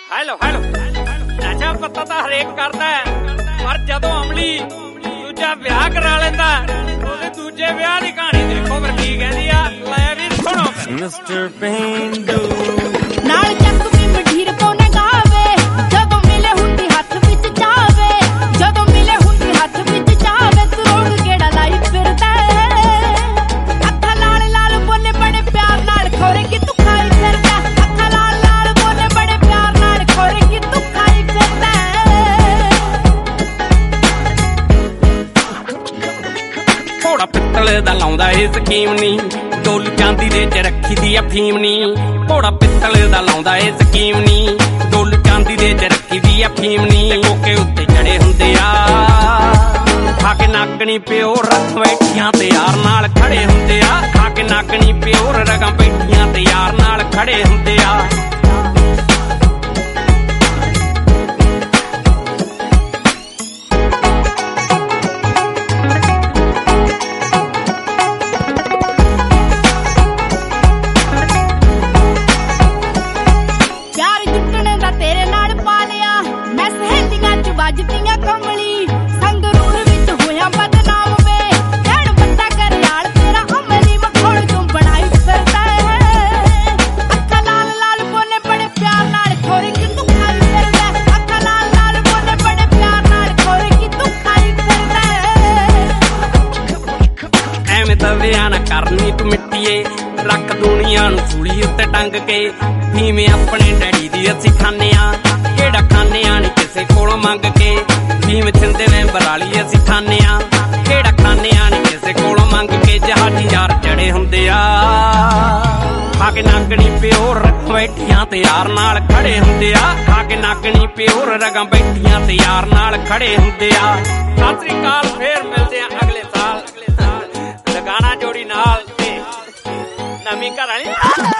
Hello hello ਨਸ਼ਾ ਪੱਤਾ ਤਾਂ ਹਰੇਕ ਕਰਦਾ ਪਰ ਜਦੋਂ ਅਮਲੀ ਦੂਜਾ ਵਿਆਹ ਕਰਾ ਲੈਂਦਾ ਉਹਦੇ ਦੂਜੇ ਵਿਆਹ ਦੀ ਕਹਾਣੀ ਦੇਖੋ ਫਿਰ ਕੀ ਕਹਿੰਦੀ ਆ। ਲੈ ਵੀ ਸੁਣੋ ਮਿਸਟਰ ਪੇਂਡੂ ਨਾਲ ਚੱਕ ਵੀ ਮਢੀਰ ਤੋਂ ਨਾ ਗਾਵੇ ਜਦੋਂ ਮਿਲੇ ਹੁੰਦੀ ਹੱਥ ਵਿੱਚ ਜਾਵੇ ਜਦੋਂ ਮਿਲੇ ਹੁੰਦੀ ਹੱਥ ਵਿੱਚ ਜਾਵੇ ਤੂੰ ਰੋਗ ਕਿਹੜਾ ਲਾਈ ਫਿਰਦਾ ਅੱਖਾਂ ਲਾਲ ਲਾਲ ਬੋਲੇ ਬੜੇ ਪਿਆਰ ਨਾਲ ਖੋਰੇ ਕਿ ਤੂੰ ਖਾਈ ਫਿਰਦਾ ਅੱਖਾਂ ਲਾਲ ਲਾਲ ਬੋਲੇ ਬੜੇ ਪਿਆਰ ਨਾਲ ਖੋਰੇ ਕਿ ਤੂੰ ਖਾਈ ਫਿਰਦਾ ਘੋੜਾ ਪਿੱਤਲ ਦਾ ਲਾਉਂਦਾ ਏ ਸਕੀਮ ਨੀ ਡੋਲੂ ਚਾਂਦੀ ਦੇ ਚ ਰੱਖੀ ਦੀ ਆ ਫੀਮ ਨੀ ਘੋੜਾ ਪਿੱਤਲ ਦਾ ਲਾਉਂਦਾ ਏ ਸਕੀਮ ਨੀ ਡੋਲੂ ਚਾਂਦੀ ਦੇ ਚ ਰੱਖੀ ਦੀ ਆ ਫੀਮ ਨੀ ਕੋਕੇ ਉੱਤੇ ਚੜੇ ਹੁੰਦੇ ਆ ਖਾ ਕੇ ਨਾਗਣੀ ਪਿਓ ਰਗ ਬੈਠੀਆਂ ਤੇ ਯਾਰ ਨਾਲ ਖੜੇ ਹੁੰਦੇ ਆ ਖਾ ਕੇ ਨਾਗਣੀ ਪਿਓ ਰਗਾਂ ਬੈਠੀਆਂ ਤੇ ਯਾਰ ਨਾਲ ਖੜੇ ਹੁੰਦੇ ਆ। ਵੱਜਦੀਆਂ ਕਮਲੀ ਸੰਗਰੂਰ ਵਿੱਚ ਹੋਇਆ ਬਦਨਾਮ ਵੇ ਕਹਿਣ ਬੰਦਾ ਕਰਿਆਲ ਤੇਰਾ ਅਮਲੀ ਮਖੌਲ ਤੂੰ ਬਣਾਈ ਫਿਰਦਾ ਅੱਖਾਂ ਲਾਲ ਲਾਲ ਬੋਲੇ ਬੜੇ ਪਿਆਰ ਨਾਲ ਖੋਰੇ ਕਿ ਤੂੰ ਖਾਈ ਫਿਰਦਾ ਅੱਖਾਂ ਲਾਲ ਲਾਲ ਬੋਲੇ ਬੜੇ ਪਿਆਰ ਨਾਲ ਖੋਰੇ ਕਿ ਤੂੰ ਖਾਈ ਫਿਰਦਾ ਐਵੇਂ ਤਾਂ ਵਿਆਹ ਨਾ ਕਰਨੀ ਤੂੰ ਮਿੱਟੀਏ ਰੱਖ ਦੁਨੀਆ ਨੂੰ ਸੂਲੀ ਉੱਤੇ ਟੰਗ ਕੇ ਫੀਵੇਂ ਆਪਣੇ ਡੈਡੀ ਦੀ ਅਸੀਂ ਖਾਂਦੇ ਆ ਕਿਹੜਾ ਖਾਂਦੇ ਆ ਨੀ ਕਿਸੇ ਕੋਲੋਂ ਮੰਗ ਕੇ ਫੀਮ ਛਿੰਦੇ ਮੈਂਬਰ ਵਾਲੀ ਅਸੀਂ ਖਾਂਦੇ ਆ ਕਿਹੜਾ ਖਾਂਦੇ ਆ ਨੀ ਕਿਸੇ ਕੋਲੋਂ ਮੰਗ ਕੇ ਜਹਾਜੀ ਯਾਰ ਚੜੇ ਹੁੰਦੇ ਆ ਖਾ ਕੇ ਨਾਗਣੀ ਪਿਓ ਰਗ ਬੈਠੀਆਂ ਤੇ ਯਾਰ ਨਾਲ ਖੜੇ ਹੁੰਦੇ ਆ ਖਾ ਕੇ ਨਾਗਣੀ ਪਿਓ ਰਗਾਂ ਬੈਠੀਆਂ ਤੇ ਯਾਰ ਨਾਲ ਖੜੇ ਹੁੰਦੇ ਆ। ਸਤਿ ਸ੍ਰੀ ਅਕਾਲ ਫੇਰ ਮਿਲਦੇ ਆ ਅਗਲੇ ਸਾਲ ਲਗਾਣਾ ਜੋੜੀ ਨਾਲ ਤੇ ਨਵੀਂ ਘਰ ਵਾਲੀ